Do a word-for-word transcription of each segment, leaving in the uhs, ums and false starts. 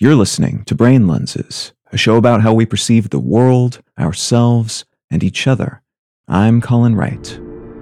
You're listening to Brain Lenses, a show about how we perceive the world, ourselves, and each other. I'm Colin Wright.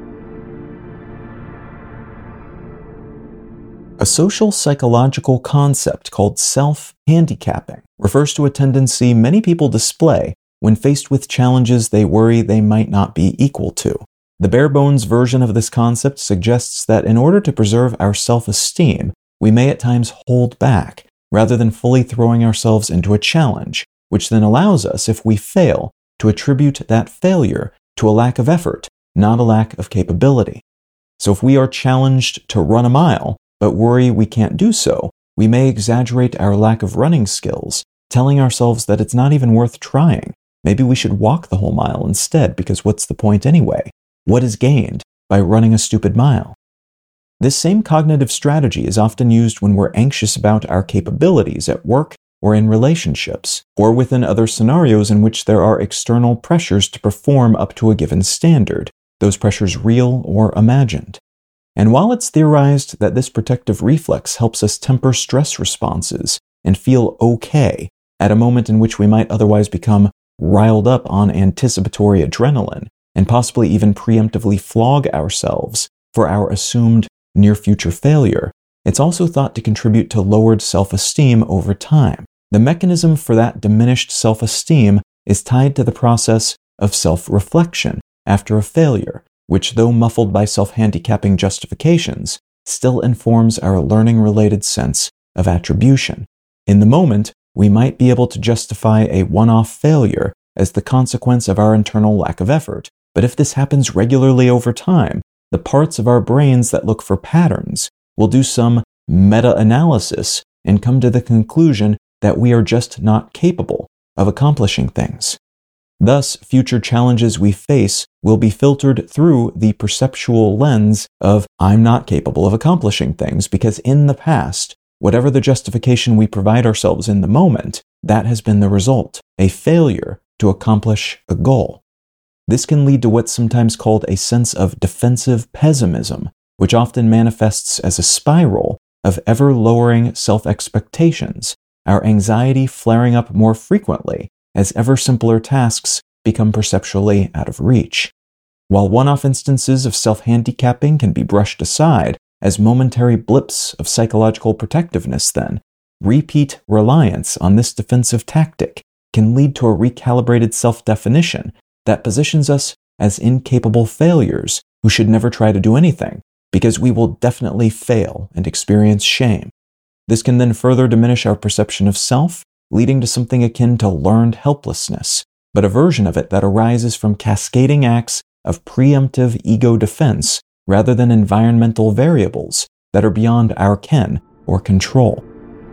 A social psychological concept called self-handicapping refers to a tendency many people display when faced with challenges they worry they might not be equal to. The bare-bones version of this concept suggests that in order to preserve our self-esteem, we may at times hold back, rather than fully throwing ourselves into a challenge, which then allows us, if we fail, to attribute that failure to a lack of effort, not a lack of capability. So if we are challenged to run a mile, but worry we can't do so, we may exaggerate our lack of running skills, telling ourselves that it's not even worth trying. Maybe we should walk the whole mile instead, because what's the point anyway? What is gained by running a stupid mile? This same cognitive strategy is often used when we're anxious about our capabilities at work or in relationships, or within other scenarios in which there are external pressures to perform up to a given standard, those pressures real or imagined. And while it's theorized that this protective reflex helps us temper stress responses and feel okay at a moment in which we might otherwise become riled up on anticipatory adrenaline, and possibly even preemptively flog ourselves for our assumed near-future failure, it's also thought to contribute to lowered self-esteem over time. The mechanism for that diminished self-esteem is tied to the process of self-reflection after a failure, which, though muffled by self-handicapping justifications, still informs our learning-related sense of attribution. In the moment, we might be able to justify a one-off failure as the consequence of our internal lack of effort, but if this happens regularly over time, the parts of our brains that look for patterns will do some meta-analysis and come to the conclusion that we are just not capable of accomplishing things. Thus, future challenges we face will be filtered through the perceptual lens of I'm not capable of accomplishing things, because in the past, whatever the justification we provide ourselves in the moment, that has been the result, a failure to accomplish a goal. This can lead to what's sometimes called a sense of defensive pessimism, which often manifests as a spiral of ever-lowering self-expectations, our anxiety flaring up more frequently as ever-simpler tasks become perceptually out of reach. While one-off instances of self-handicapping can be brushed aside as momentary blips of psychological protectiveness, then, repeat reliance on this defensive tactic can lead to a recalibrated self-definition that positions us as incapable failures who should never try to do anything, because we will definitely fail and experience shame. This can then further diminish our perception of self, leading to something akin to learned helplessness, but a version of it that arises from cascading acts of preemptive ego defense rather than environmental variables that are beyond our ken or control.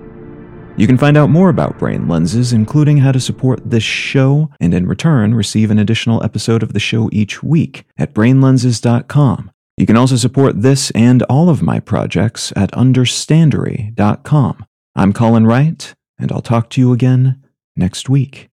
You can find out more about Brain Lenses, including how to support this show, and in return receive an additional episode of the show each week at brain lenses dot com. You can also support this and all of my projects at understandery dot com. I'm Colin Wright, and I'll talk to you again next week.